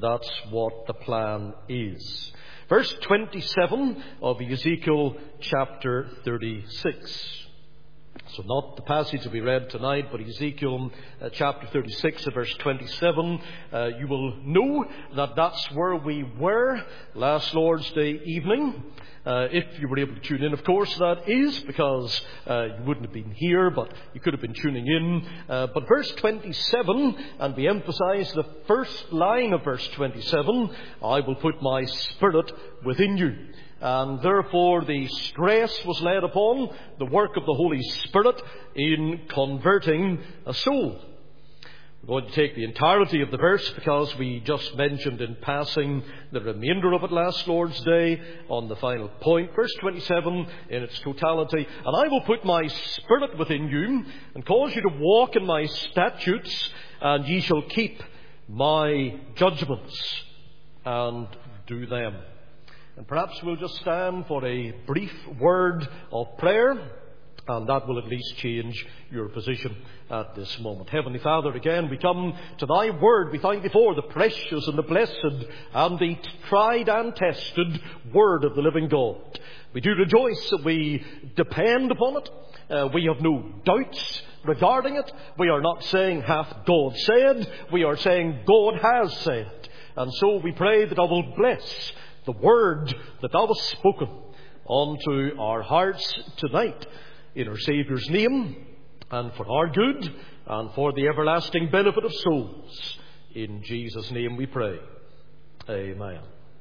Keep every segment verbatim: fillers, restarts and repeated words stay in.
That's what the plan is. Verse twenty-seven of Ezekiel chapter thirty-six. So not the passage that we read tonight, but Ezekiel uh, chapter thirty-six, verse twenty-seven. Uh, you will know that that's where we were last Lord's Day evening. Uh, if you were able to tune in, of course, that is, because uh, you wouldn't have been here, but you could have been tuning in. Uh, but verse twenty-seven, and we emphasize the first line of verse twenty-seven, I will put my Spirit within you. And therefore the stress was laid upon the work of the Holy Spirit in converting a soul. We're going to take the entirety of the verse because we just mentioned in passing the remainder of it last Lord's Day on the final point. Verse twenty-seven in its totality. And I will put my Spirit within you and cause you to walk in my statutes, and ye shall keep my judgments and do them. And perhaps we'll just stand for a brief word of prayer, and that will at least change your position at this moment. Heavenly Father, again, we come to Thy Word. We thank Thee for the precious and the blessed and the tried and tested Word of the living God. We do rejoice that we depend upon it. Uh, we have no doubts regarding it. We are not saying, hath God said? We are saying, God has said. And so we pray that Thou wilt bless the word that Thou hast spoken unto our hearts tonight, in our Saviour's name, and for our good, and for the everlasting benefit of souls. In Jesus' name we pray. Amen.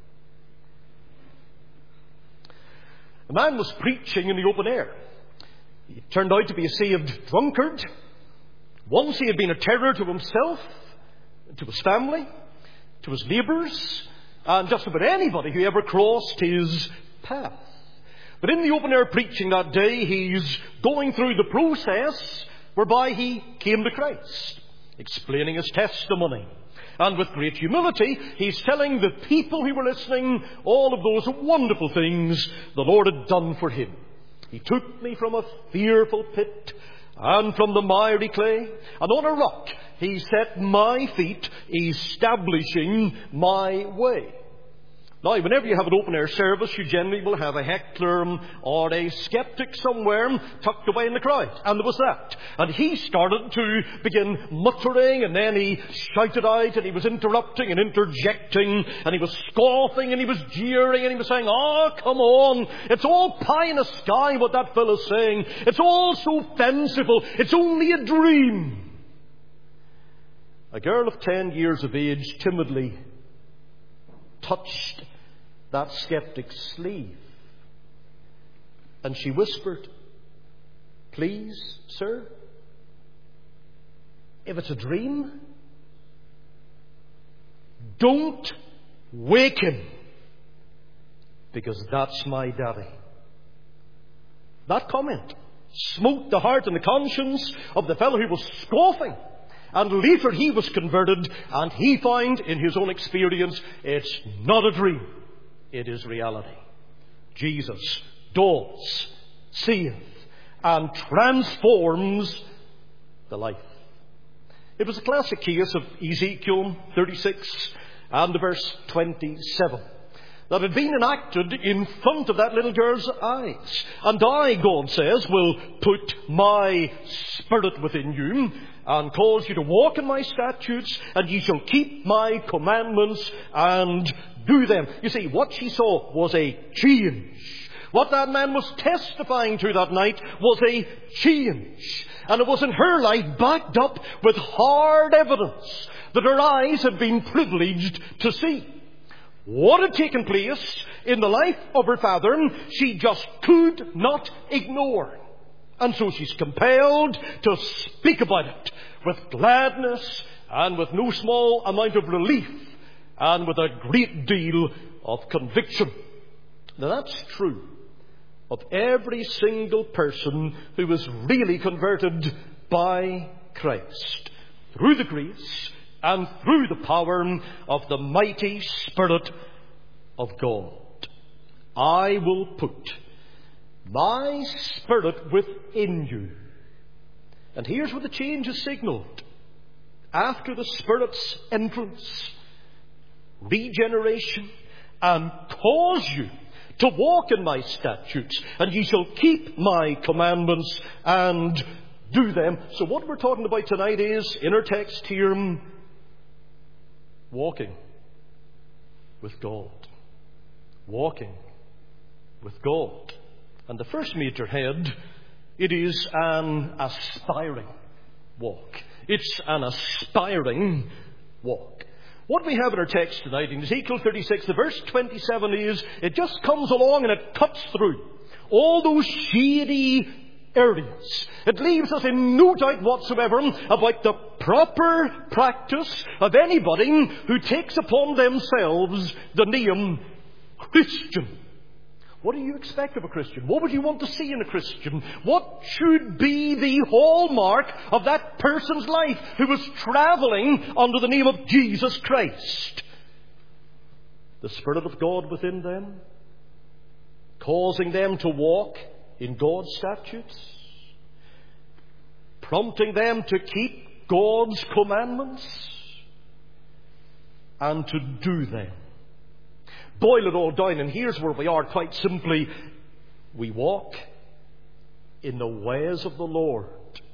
A man was preaching in the open air. He turned out to be a saved drunkard. Once he had been a terror to himself, to his family, to his neighbours, and just about anybody who ever crossed his path. But in the open air preaching that day, he's going through the process whereby he came to Christ, explaining his testimony. And with great humility, he's telling the people who were listening all of those wonderful things the Lord had done for him. He took me from a fearful pit, and from the miry clay, and on a rock He set my feet, establishing my way. Now, whenever you have an open-air service, you generally will have a heckler or a skeptic somewhere tucked away in the crowd. And there was that. And he started to begin muttering, and then he shouted out, and he was interrupting and interjecting, and he was scoffing, and he was jeering, and he was saying, "Oh, come on, it's all pie in the sky what that fellow's saying. It's all so fanciful. It's only a dream." A girl of ten years of age timidly touched that skeptic's sleeve, and she whispered, "Please, sir, if it's a dream, don't wake him, because that's my daddy." That comment smote the heart and the conscience of the fellow who was scoffing. And later he was converted, and he found in his own experience it's not a dream, it is reality. Jesus does, saveth, and transforms the life. It was a classic case of Ezekiel thirty-six and verse twenty-seven that had been enacted in front of that little girl's eyes. "And I," God says, "will put my Spirit within you, and cause you to walk in my statutes, and ye shall keep my commandments and do them." You see, what she saw was a change. What that man was testifying to that night was a change. And it was in her life backed up with hard evidence that her eyes had been privileged to see. What had taken place in the life of her father, she just could not ignore. And so she's compelled to speak about it with gladness and with no small amount of relief and with a great deal of conviction. Now, that's true of every single person who was really converted by Christ through the grace and through the power of the mighty Spirit of God. "I will put my Spirit within you." And here's where the change is signalled. After the Spirit's entrance, regeneration, and cause you to walk in my statutes, and ye shall keep my commandments and do them. So what we're talking about tonight is, in our text here, walking with God. Walking with God. And the first major head, it is an aspiring walk. It's an aspiring walk. What we have in our text tonight in Ezekiel thirty-six, the verse twenty-seven is, it just comes along and it cuts through all those shady areas. It leaves us in no doubt whatsoever about the proper practice of anybody who takes upon themselves the name Christian. What do you expect of a Christian? What would you want to see in a Christian? What should be the hallmark of that person's life who is travelling under the name of Jesus Christ? The Spirit of God within them, causing them to walk in God's statutes, prompting them to keep God's commandments, and to do them. Boil it all down, and here's where we are quite simply. We walk in the ways of the Lord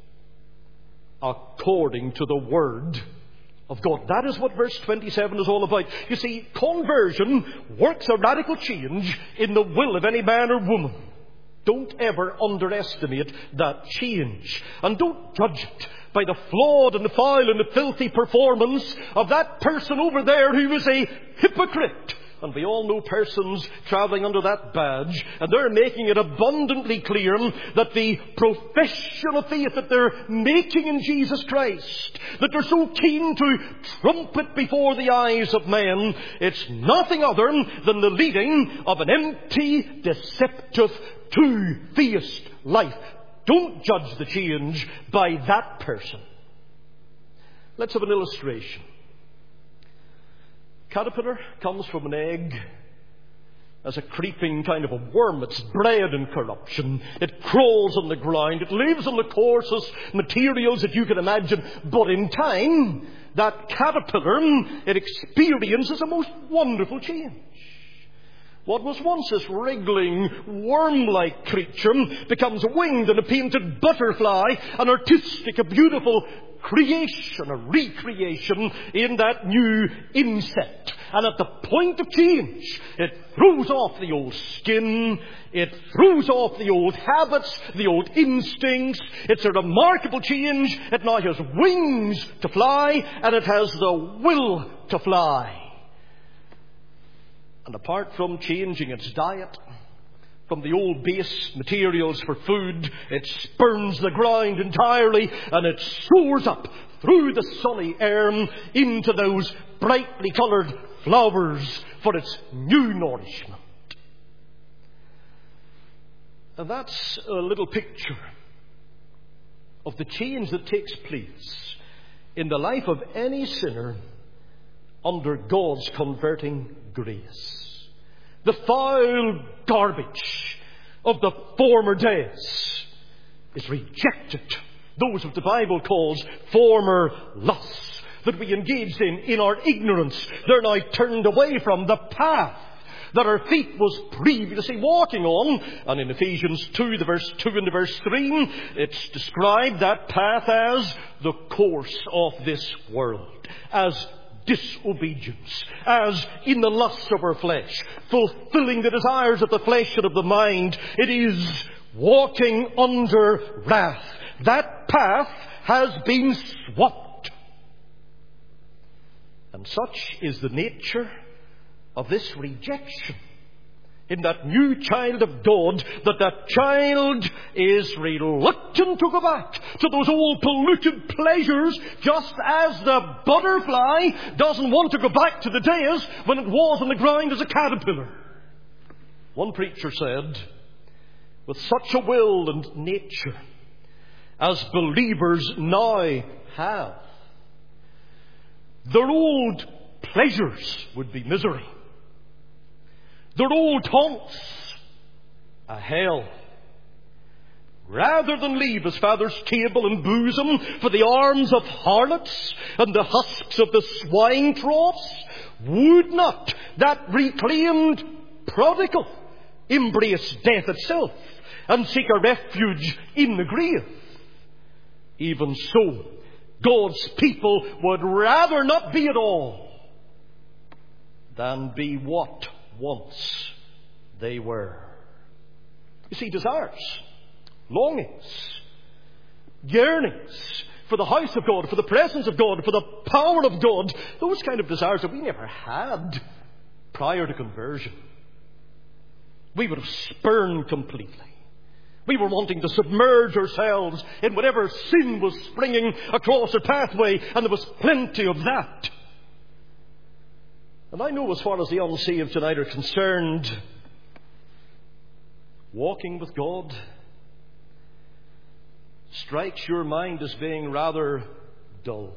according to the Word of God. That is what verse twenty-seven is all about. You see, conversion works a radical change in the will of any man or woman. Don't ever underestimate that change. And don't judge it by the flawed and the foul and the filthy performance of that person over there who is a hypocrite. And we all know persons travelling under that badge, and they're making it abundantly clear that the profession of faith that they're making in Jesus Christ, that they're so keen to trumpet before the eyes of men, it's nothing other than the leading of an empty, deceptive, two-faced life. Don't judge the change by that person. Let's have an illustration. Caterpillar comes from an egg as a creeping kind of a worm. It's bred in corruption. It crawls on the ground. It lives on the coarsest materials that you can imagine. But in time, that caterpillar, it experiences a most wonderful change. What was once this wriggling, worm-like creature becomes a winged and a painted butterfly, an artistic, a beautiful creation, a recreation in that new insect. And at the point of change, it throws off the old skin, it throws off the old habits, the old instincts. It's a remarkable change. It now has wings to fly, and it has the will to fly. And apart from changing its diet from the old base materials for food, it spurns the ground entirely, and it soars up through the sunny air into those brightly coloured flowers for its new nourishment. And that's a little picture of the change that takes place in the life of any sinner under God's converting grace. The foul garbage of the former days is rejected. Those what the Bible calls former lusts that we engaged in in our ignorance, they're now turned away from the path that our feet was previously walking on. And in Ephesians two, the verse two and the verse three, it's described that path as the course of this world, as disobedience, as in the lusts of our flesh, fulfilling the desires of the flesh and of the mind. It is walking under wrath. That path has been swapped. And such is the nature of this rejection in that new child of God, that that child is reluctant to go back to those old polluted pleasures, just as the butterfly doesn't want to go back to the days when it was on the ground as a caterpillar. One preacher said, with such a will and nature as believers now have, their old pleasures would be misery. Their old taunts, a hell. Rather than leave his father's table and bosom for the arms of harlots and the husks of the swine troughs, would not that reclaimed prodigal embrace death itself and seek a refuge in the grave? Even so, God's people would rather not be at all than be what once they were. You see, desires, longings, yearnings for the house of God, for the presence of God, for the power of God, those kind of desires that we never had prior to conversion, we would have spurned completely. We were wanting to submerge ourselves in whatever sin was springing across our pathway, and there was plenty of that. And I know, as far as the unsaved tonight are concerned, walking with God strikes your mind as being rather dull.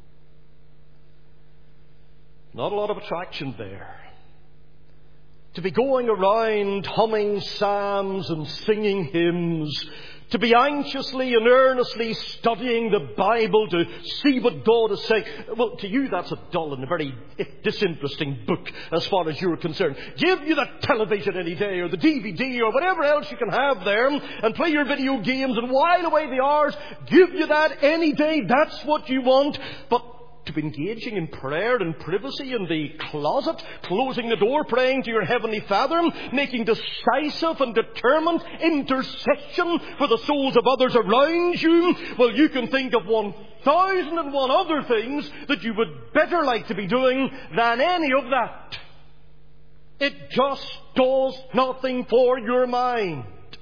Not a lot of attraction there. To be going around humming psalms and singing hymns, to be anxiously and earnestly studying the Bible to see what God is saying. Well, to you that's a dull and a very disinteresting book as far as you're concerned. Give you the television any day, or the D V D, or whatever else you can have there, and play your video games and while away the hours. Give you that any day. That's what you want. But to be engaging in prayer and privacy in the closet, closing the door, praying to your Heavenly Father, making decisive and determined intercession for the souls of others around you, well, you can think of one thousand and one other things that you would better like to be doing than any of that. It just does nothing for your mind.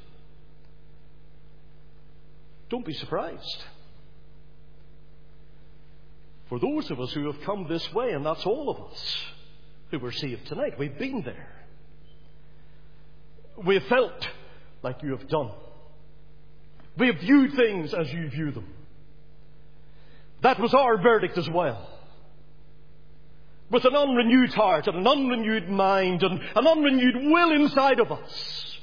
Don't be surprised. For those of us who have come this way, and that's all of us who were saved tonight, we've been there. We've felt like you have done. We have viewed things as you view them. That was our verdict as well. With an unrenewed heart and an unrenewed mind and an unrenewed will inside of us.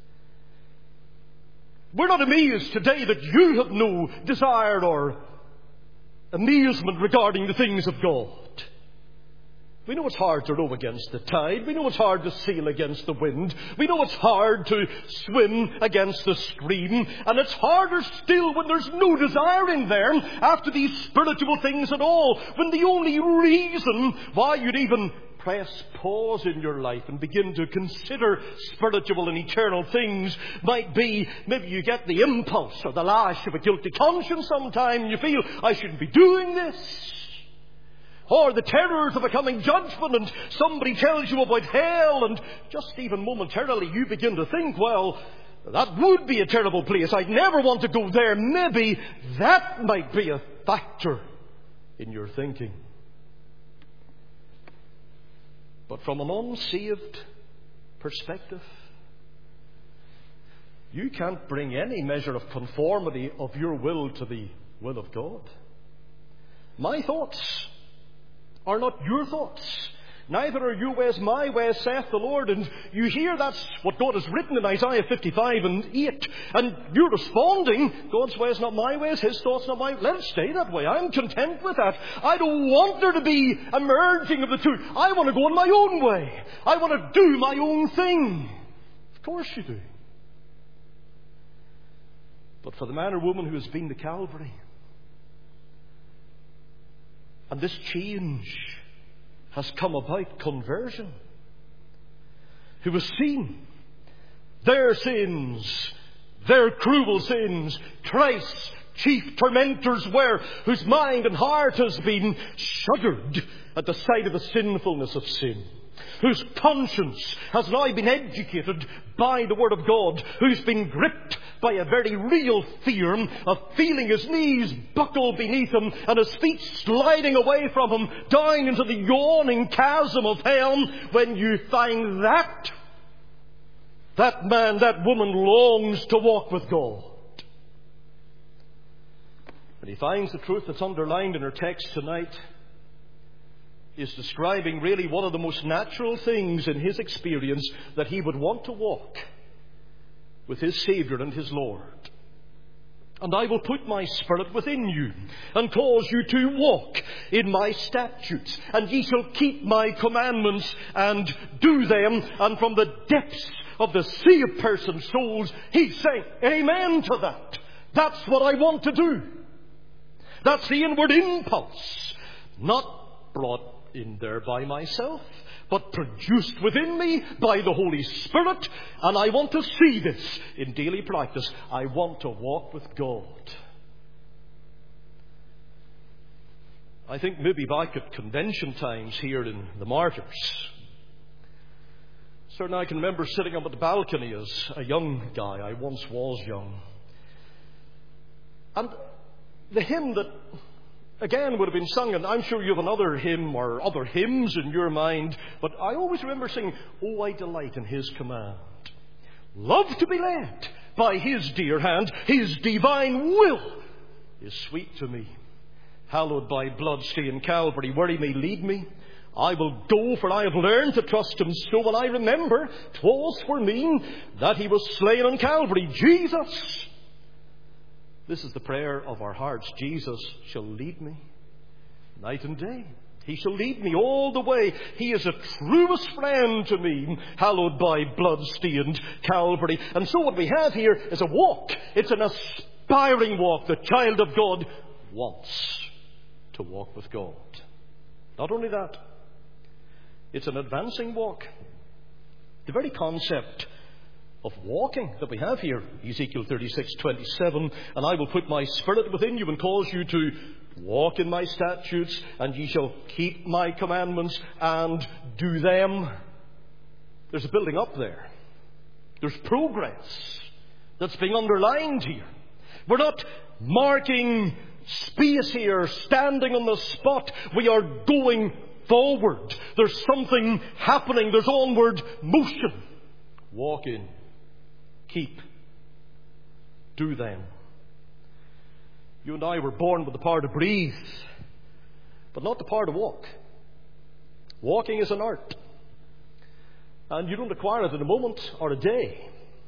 We're not amazed today that you have no desire or amusement regarding the things of God. We know it's hard to row against the tide. We know it's hard to sail against the wind. We know it's hard to swim against the stream. And it's harder still when there's no desire in there after these spiritual things at all. When the only reason why you'd even press pause in your life and begin to consider spiritual and eternal things might be maybe you get the impulse or the lash of a guilty conscience sometime and you feel, I shouldn't be doing this. Or the terrors of a coming judgment, and somebody tells you about hell, and just even momentarily you begin to think, well, that would be a terrible place. I'd never want to go there. Maybe that might be a factor in your thinking. But from an unsaved perspective, you can't bring any measure of conformity of your will to the will of God. My thoughts are not your thoughts. Neither are your ways my ways, saith the Lord. And you hear that's what God has written in Isaiah fifty-five and eight. And you're responding, God's ways not my ways, His thoughts not my ways. Let it stay that way. I'm content with that. I don't want there to be a merging of the two. I want to go in my own way. I want to do my own thing. Of course you do. But for the man or woman who has been to Calvary, and this change has come about, conversion, who has seen their sins, their cruel sins, Christ's chief tormentors were, whose mind and heart has been shuddered at the sight of the sinfulness of sin, whose conscience has now been educated by the Word of God, who's been gripped by a very real fear of feeling his knees buckle beneath him and his feet sliding away from him down into the yawning chasm of hell. When you find that, that man, that woman longs to walk with God. When he finds the truth that's underlined in our text tonight, is describing really one of the most natural things in his experience, that he would want to walk with his Saviour and his Lord. And I will put my Spirit within you, and cause you to walk in my statutes. And ye shall keep my commandments, and do them. And from the depths of the sea of persons' souls, he's saying, amen to that. That's what I want to do. That's the inward impulse. Not brought in there by myself, but produced within me by the Holy Spirit. And I want to see this in daily practice. I want to walk with God. I think maybe back at convention times here in the Martyrs, certainly I can remember sitting up at the balcony as a young guy. I once was young. And the hymn that, again, would have been sung, and I'm sure you have another hymn or other hymns in your mind, but I always remember singing, "Oh, I delight in His command. Love to be led by His dear hand. His divine will is sweet to me. Hallowed by blood-stained Calvary, where He may lead me, I will go, for I have learned to trust Him so. And I remember 'twas for me that He was slain on Calvary. Jesus." This is the prayer of our hearts. Jesus shall lead me night and day. He shall lead me all the way. He is a truest friend to me, hallowed by blood-stained Calvary. And so what we have here is a walk. It's an aspiring walk. The child of God wants to walk with God. Not only that, it's an advancing walk. The very concept of walking that we have here, Ezekiel thirty-six twenty-seven, "And I will put my Spirit within you, and cause you to walk in my statutes, and ye shall keep my commandments and do them." There's a building up there. There's progress that's being underlined here. We're not marking space here, standing on the spot. We are going forward. There's something happening. There's onward motion. Walk in. Keep. Do them. You and I were born with the power to breathe, but not the power to walk. Walking is an art, and you don't acquire it in a moment or a day.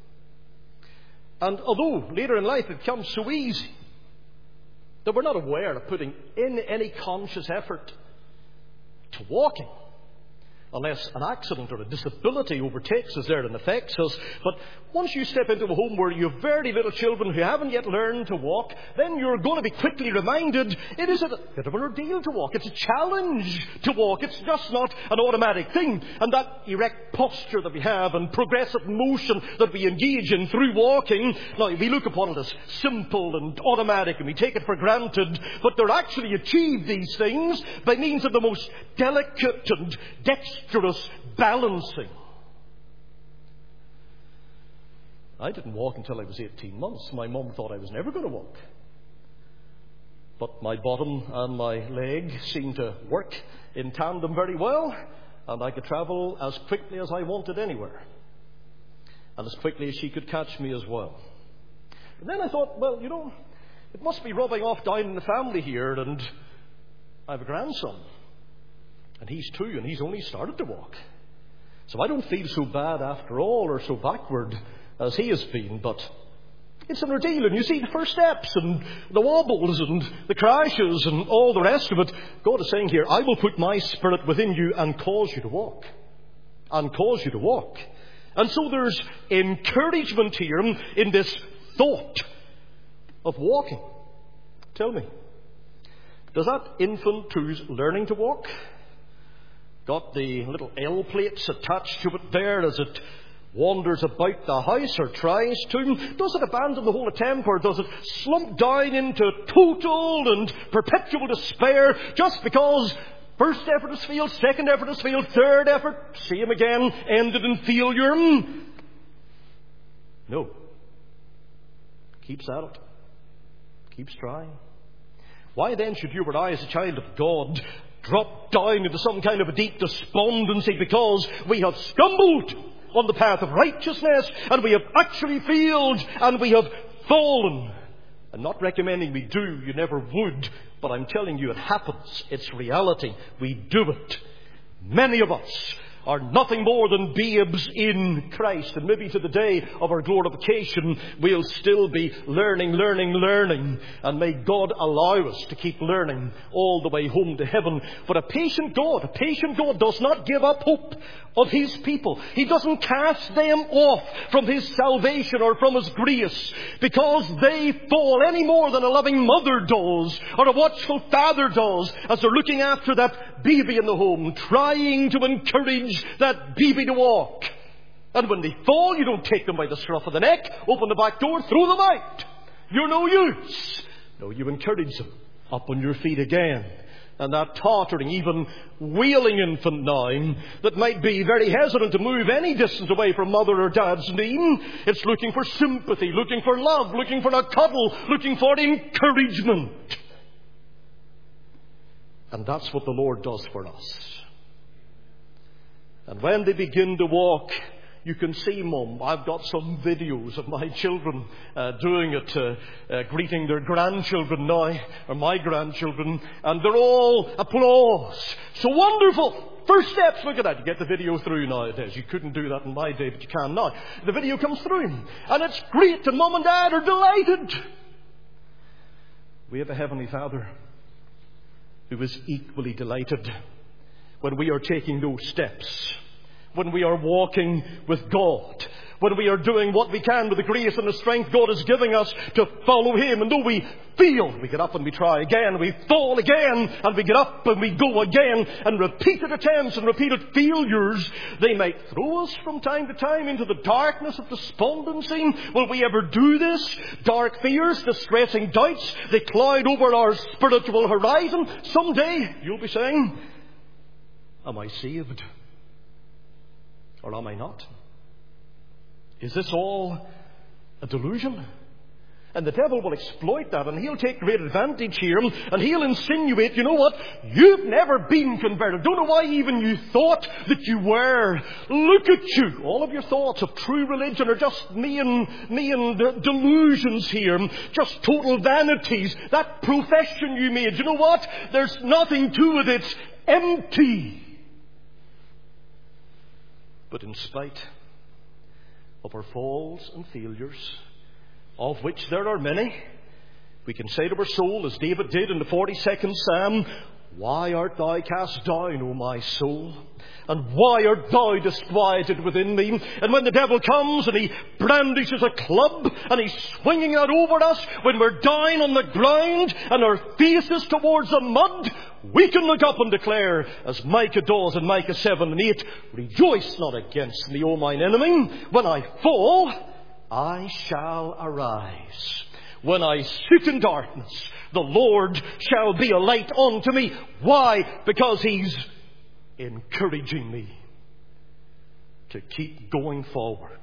And although later in life it becomes so easy that we're not aware of putting in any conscious effort to walking, unless an accident or a disability overtakes us there and affects us. But once you step into a home where you have very little children who haven't yet learned to walk, then you're going to be quickly reminded it is a bit of an ordeal to walk. It's a challenge to walk. It's just not an automatic thing. And that erect posture that we have and progressive motion that we engage in through walking, now we look upon it as simple and automatic and we take it for granted, but they're actually achieved, these things, by means of the most delicate and dexterous balancing. I didn't walk until I was eighteen months. My mum thought I was never going to walk. But my bottom and my leg seemed to work in tandem very well, and I could travel as quickly as I wanted anywhere, and as quickly as she could catch me as well. And then I thought, well, you know, it must be rubbing off down in the family here, and I have a grandson, and he's two, and he's only started to walk. So I don't feel so bad after all, or so backward as he has been, but it's an ordeal. And you see the first steps and the wobbles and the crashes and all the rest of it. God is saying here, I will put my Spirit within you and cause you to walk. And cause you to walk. And so there's encouragement here in this thought of walking. Tell me, does that infant who's learning to walk got the little L plates attached to it there as it wanders about the house or tries to? Does it abandon the whole attempt, or does it slump down into total and perpetual despair just because first effort has failed, second effort has failed, third effort, same again, ended in failure? No. Keeps at it. Keeps trying. Why then should you or I, as a child of God, drop down into some kind of a deep despondency because we have stumbled on the path of righteousness, and we have actually failed, and we have fallen? I'm not recommending we do. You never would. But I'm telling you, it happens. It's reality. We do it. Many of us are nothing more than babes in Christ. And maybe to the day of our glorification, we'll still be learning, learning, learning. And may God allow us to keep learning all the way home to heaven. But a patient God, a patient God does not give up hope of His people. He doesn't cast them off from His salvation or from His grace because they fall any more than a loving mother does or a watchful father does as they're looking after that baby in the home, trying to encourage that baby to walk. And when they fall, you don't take them by the scruff of the neck, open the back door, throw them out. You're no use. No, you encourage them up on your feet again. And that tottering, even wailing infant now that might be very hesitant to move any distance away from mother or dad's knee, it's looking for sympathy, looking for love, looking for a cuddle, looking for encouragement. And that's what the Lord does for us. And when they begin to walk, you can see, Mum, I've got some videos of my children uh, doing it, uh, uh, greeting their grandchildren now, or my grandchildren, and they're all applause. So wonderful! First steps, look at that. You get the video through nowadays. You couldn't do that in my day, but you can now. The video comes through, and it's great, and Mum and Dad are delighted. We have a Heavenly Father who is equally delighted when we are taking those steps. When we are walking with God, when we are doing what we can with the grace and the strength God is giving us to follow Him. And though we fail, we get up and we try again, we fall again, and we get up and we go again, and repeated attempts and repeated failures, they might throw us from time to time into the darkness of despondency. Will we ever do this? Dark fears, distressing doubts, they cloud over our spiritual horizon. Someday you'll be saying, am I saved? Or am I not? Is this all a delusion? And the devil will exploit that, and he'll take great advantage here, and he'll insinuate, you know what? You've never been converted. Don't know why even you thought that you were. Look at you. All of your thoughts of true religion are just me and, me and de- delusions here. Just total vanities. That profession you made, you know what? There's nothing to it. It's empty. But in spite of our falls and failures, of which there are many, we can say to our soul, as David did in the forty-second Psalm, why art thou cast down, O my soul? And why art thou disquieted within me? And when the devil comes and he brandishes a club and he's swinging that over us, when we're down on the ground and our faces towards the mud, we can look up and declare, as Micah does in Micah seven and eight, rejoice not against me, O mine enemy. When I fall, I shall arise. When I sit in darkness, the Lord shall be a light unto me. Why? Because He's encouraging me to keep going forward.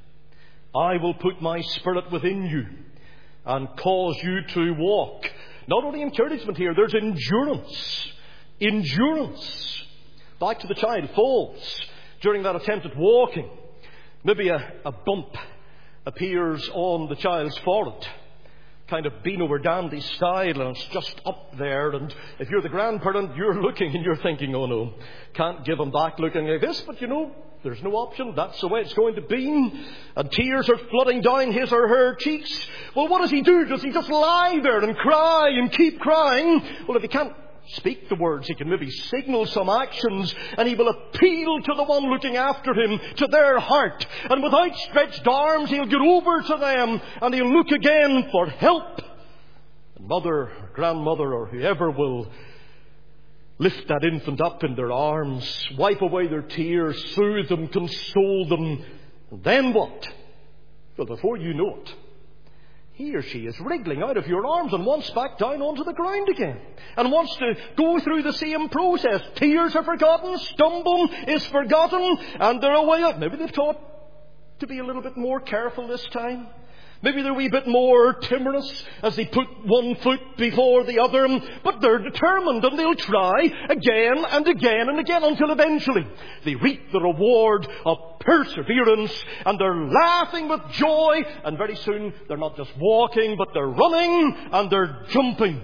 I will put my Spirit within you and cause you to walk. Not only encouragement here, there's endurance. Endurance. Back to the child falls during that attempt at walking. Maybe a, a bump appears on the child's forehead, kind of Beano or Dandy style, and it's just up there. And if you're the grandparent, you're looking and you're thinking, oh no, can't give him back looking like this. But you know, there's no option. That's the way it's going to be. And tears are flooding down his or her cheeks. Well, what does he do? Does he just lie there and cry and keep crying? Well, if he can't speak the words, he can maybe signal some actions, and he will appeal to the one looking after him, to their heart. And with outstretched arms, he'll get over to them and he'll look again for help. And mother or grandmother or whoever will lift that infant up in their arms, wipe away their tears, soothe them, console them. And then what? Well, before you know it, he or she is wriggling out of your arms and wants back down onto the ground again, and wants to go through the same process. Tears are forgotten, stumbling is forgotten, and they're away out. Maybe they've taught to be a little bit more careful this time. Maybe they're a wee bit more timorous as they put one foot before the other, but they're determined, and they'll try again and again and again until eventually they reap the reward of perseverance, and they're laughing with joy, and very soon they're not just walking, but they're running and they're jumping.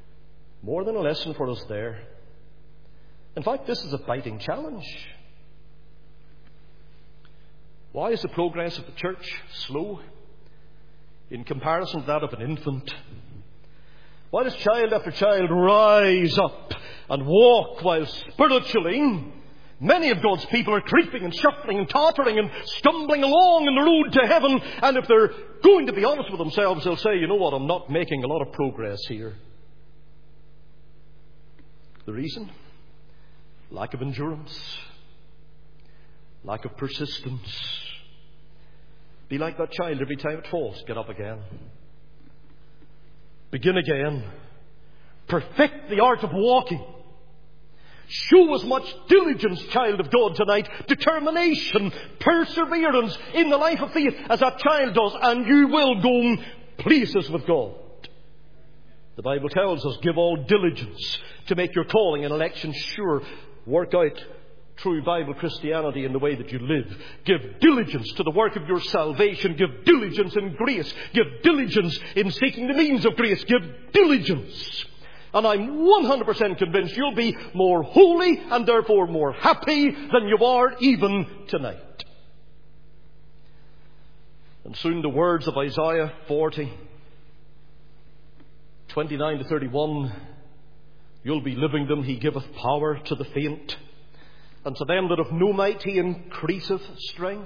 More than a lesson for us there. In fact, this is a biting challenge. Why is the progress of the church slow in comparison to that of an infant? Why does child after child rise up and walk while spiritually many of God's people are creeping and shuffling and tottering and stumbling along in the road to heaven? And if they're going to be honest with themselves, they'll say, you know what, I'm not making a lot of progress here. The reason? Lack of endurance. Lack of persistence. Be like that child every time it falls. Get up again. Begin again. Perfect the art of walking. Show as much diligence, child of God, tonight, determination, perseverance in the life of faith as that child does, and you will go places with God. The Bible tells us, give all diligence to make your calling and election sure. Work out true Bible Christianity in the way that you live. Give diligence to the work of your salvation. Give diligence in grace. Give diligence in seeking the means of grace. Give diligence. And I'm one hundred percent convinced you'll be more holy and therefore more happy than you are even tonight. And soon the words of Isaiah forty, twenty-nine to thirty-one, you'll be living them. He giveth power to the faint, and to them that have no might he increaseth strength.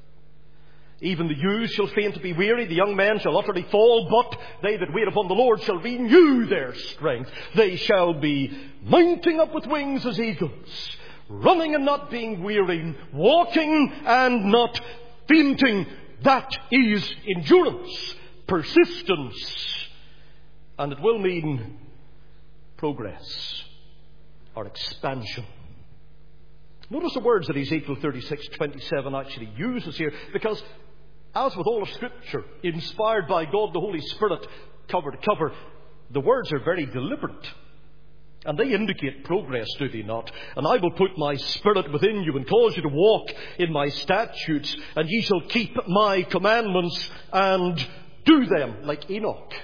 Even the youths shall faint to be weary, the young men shall utterly fall, but they that wait upon the Lord shall renew their strength. They shall be mounting up with wings as eagles, running and not being weary, walking and not fainting. That is endurance, persistence, and it will mean progress or expansion. Notice the words that Ezekiel thirty-six twenty-seven actually uses here, because as with all of Scripture, inspired by God the Holy Spirit, cover to cover, the words are very deliberate. And they indicate progress, do they not? And I will put my Spirit within you and cause you to walk in my statutes, and ye shall keep my commandments and do them, like Enoch.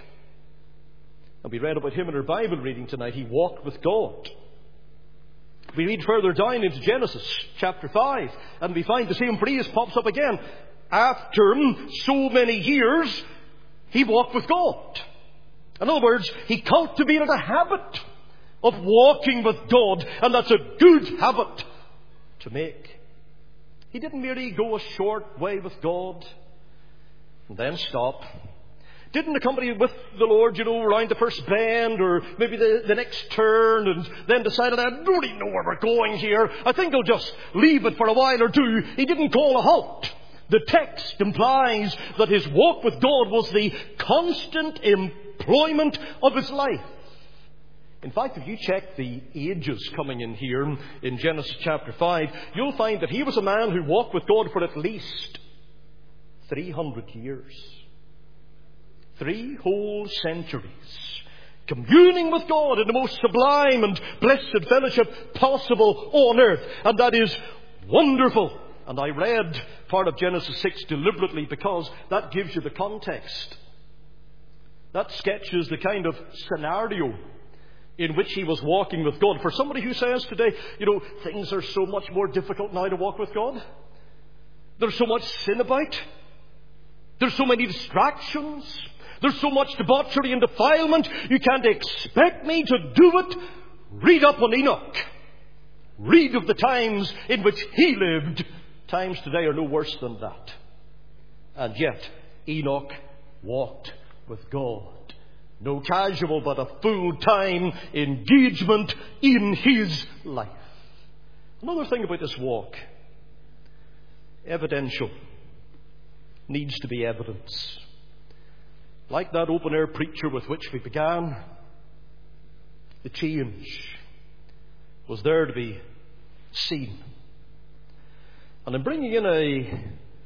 And we read about him in our Bible reading tonight. He walked with God. We read further down into Genesis chapter five, and we find the same phrase pops up again. After so many years, he walked with God. In other words, he cultivated a habit of walking with God, and that's a good habit to make. He didn't merely go a short way with God and then stop. Didn't accompany with the Lord, you know, around the first bend or maybe the, the next turn, and then decided, I don't really know where we're going here. I think I'll just leave it for a while or two. He didn't call a halt. The text implies that his walk with God was the constant employment of his life. In fact, if you check the ages coming in here in Genesis chapter five, you'll find that he was a man who walked with God for at least three hundred years. Three whole centuries, communing with God in the most sublime and blessed fellowship possible on earth. And that is wonderful. And I read part of Genesis six deliberately because that gives you the context. That sketches the kind of scenario in which he was walking with God. For somebody who says today, you know, things are so much more difficult now to walk with God. There's so much sin about. There's so many distractions. There's so much debauchery and defilement. You can't expect me to do it. Read up on Enoch. Read of the times in which he lived. Times today are no worse than that. And yet, Enoch walked with God. No casual, but a full-time engagement in his life. Another thing about this walk. Evidential. Needs to be evidence. Like that open-air preacher with which we began, the change was there to be seen. And I'm bringing in a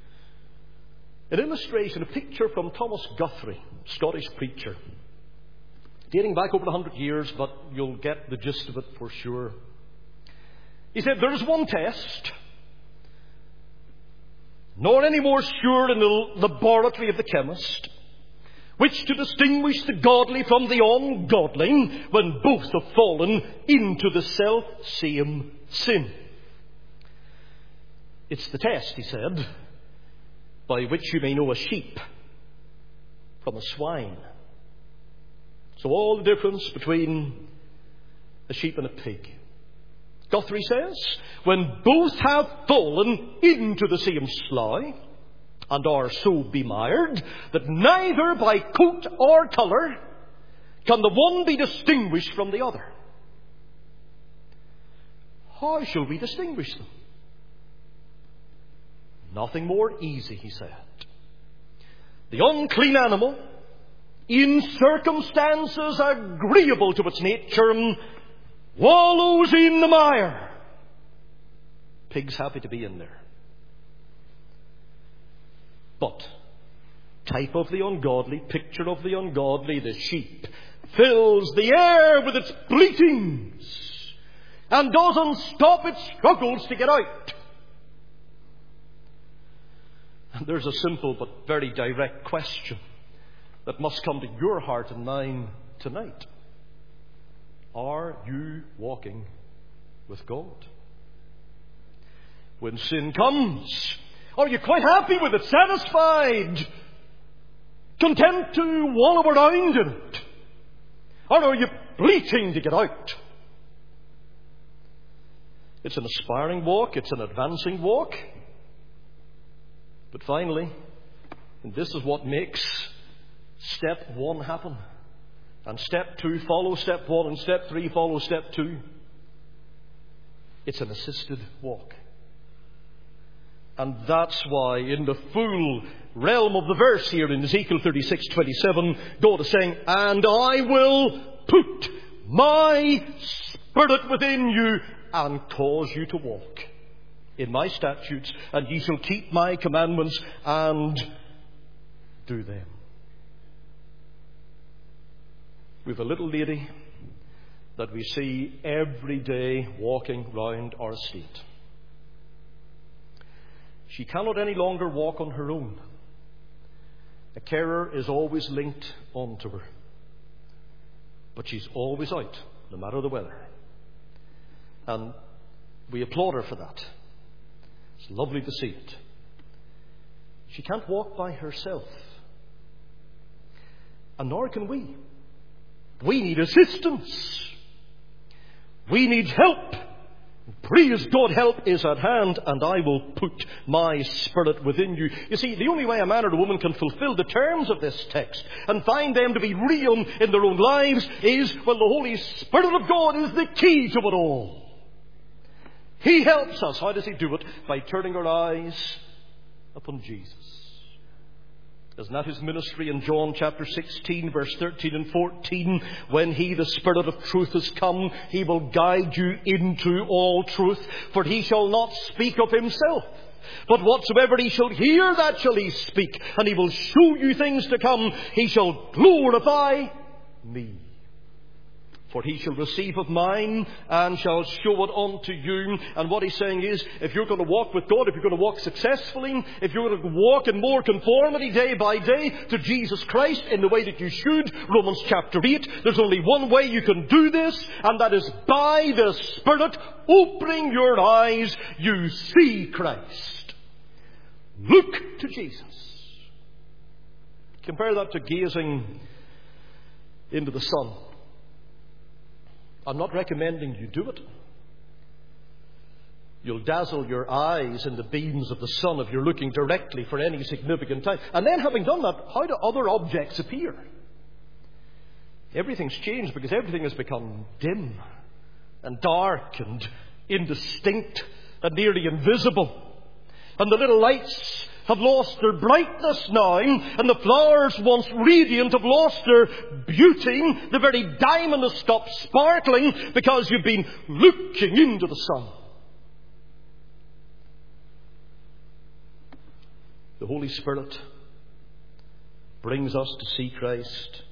an illustration, a picture from Thomas Guthrie, Scottish preacher, dating back over a hundred years, but you'll get the gist of it for sure. He said, there is one test, nor any more sure in the laboratory of the chemist, which to distinguish the godly from the ungodly, when both have fallen into the self-same sin. It's the test, he said, by which you may know a sheep from a swine. So all the difference between a sheep and a pig. Guthrie says, when both have fallen into the same slough, and are so bemired that neither by coat or colour can the one be distinguished from the other. How shall we distinguish them? Nothing more easy, he said. The unclean animal, in circumstances agreeable to its nature, wallows in the mire. Pig's happy to be in there. But, type of the ungodly, picture of the ungodly, the sheep, fills the air with its bleatings and doesn't stop its struggles to get out. And there's a simple but very direct question that must come to your heart and mine tonight. Are you walking with God? When sin comes, are you quite happy with it, satisfied, content to wallow around in it? Or are you bleating to get out? It's an aspiring walk, it's an advancing walk. But finally, and this is what makes step one happen, and step two follows step one, and step three follows step two. It's an assisted walk. And that's why in the full realm of the verse here in Ezekiel thirty-six twenty-seven, God is saying, and I will put my Spirit within you and cause you to walk in my statutes, and ye shall keep my commandments and do them. We've a little lady that we see every day walking round our estate. She cannot any longer walk on her own. A carer is always linked onto her. But she's always out, no matter the weather. And we applaud her for that. It's lovely to see it. She can't walk by herself. And nor can we. We need assistance. We need help. Praise God, help is at hand, and I will put my Spirit within you. You see, the only way a man or a woman can fulfill the terms of this text and find them to be real in their own lives is when the Holy Spirit of God is the key to it all. He helps us. How does He do it? By turning our eyes upon Jesus. Isn't that His ministry in John chapter sixteen, verse thirteen and fourteen? When He, the Spirit of truth, has come, He will guide you into all truth. For He shall not speak of Himself, but whatsoever He shall hear, that shall He speak. And He will show you things to come. He shall glorify me. For He shall receive of mine and shall show it unto you. And what He's saying is, if you're going to walk with God, if you're going to walk successfully, if you're going to walk in more conformity day by day to Jesus Christ in the way that you should, Romans chapter eight, there's only one way you can do this, and that is by the Spirit opening your eyes, you see Christ. Look to Jesus. Compare that to gazing into the sun. I'm not recommending you do it. You'll dazzle your eyes in the beams of the sun if you're looking directly for any significant time. And then, having done that, how do other objects appear? Everything's changed because everything has become dim and dark and indistinct and nearly invisible. And the little lights have lost their brightness now, and the flowers once radiant have lost their beauty. The very diamond has stopped sparkling because you've been looking into the sun. The Holy Spirit brings us to see Christ.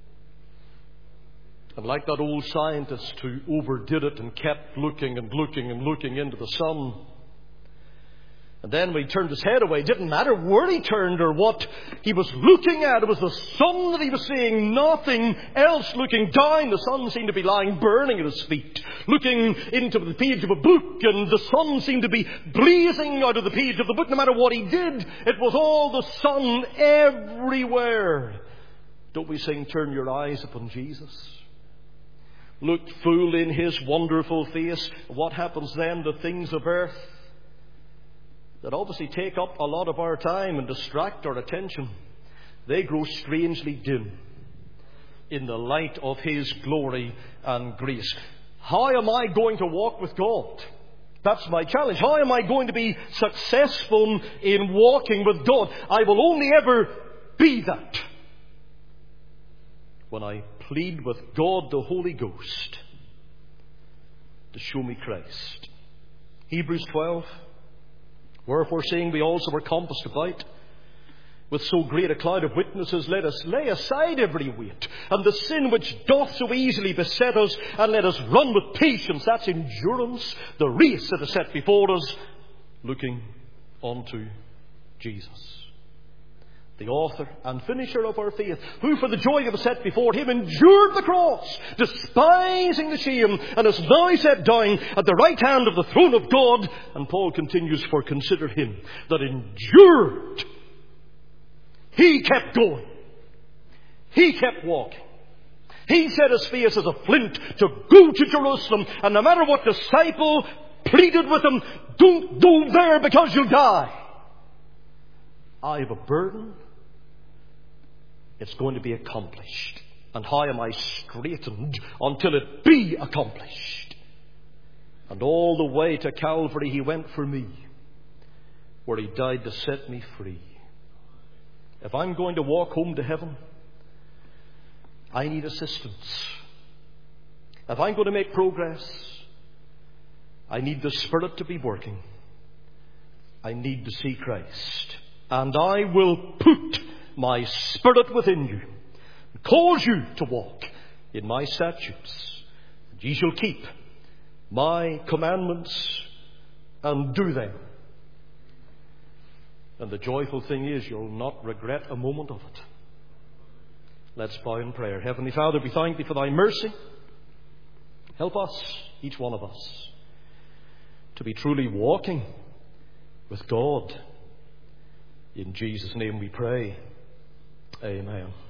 And like that old scientist who overdid it and kept looking and looking and looking into the sun, And then when he turned his head away, it didn't matter where he turned or what he was looking at. It was the sun that he was seeing, nothing else. Looking down, the sun seemed to be lying burning at his feet. Looking into the page of a book, and the sun seemed to be blazing out of the page of the book. No matter what he did, it was all the sun everywhere. Don't we sing, "Turn your eyes upon Jesus"? Look full in his wonderful face. What happens then? The things of earth that obviously take up a lot of our time and distract our attention, they grow strangely dim in the light of his glory and grace. How am I going to walk with God? That's my challenge. How am I going to be successful in walking with God? I will only ever be that when I plead with God the Holy Ghost to show me Christ. Hebrews twelve. Wherefore, seeing we also were compassed about with so great a cloud of witnesses, let us lay aside every weight and the sin which doth so easily beset us, and let us run with patience, that's endurance, the race that is set before us, looking unto Jesus, the author and finisher of our faith, who for the joy that was set before him endured the cross, despising the shame, and is now set down at the right hand of the throne of God. And Paul continues, for consider him that endured. He kept going. He kept walking. He set his face as a flint to go to Jerusalem, and no matter what disciple pleaded with him, don't go there because you'll die. I have a burden. It's going to be accomplished. And how am I straightened until it be accomplished? And all the way to Calvary he went for me, where he died to set me free. If I'm going to walk home to heaven, I need assistance. If I'm going to make progress, I need the Spirit to be working. I need to see Christ. And I will put my Spirit within you, and cause you to walk in my statutes. And ye shall keep my commandments and do them. And the joyful thing is, you'll not regret a moment of it. Let's bow in prayer. Heavenly Father, we thank thee for thy mercy. Help us, each one of us, to be truly walking with God. In Jesus' name we pray. Amen.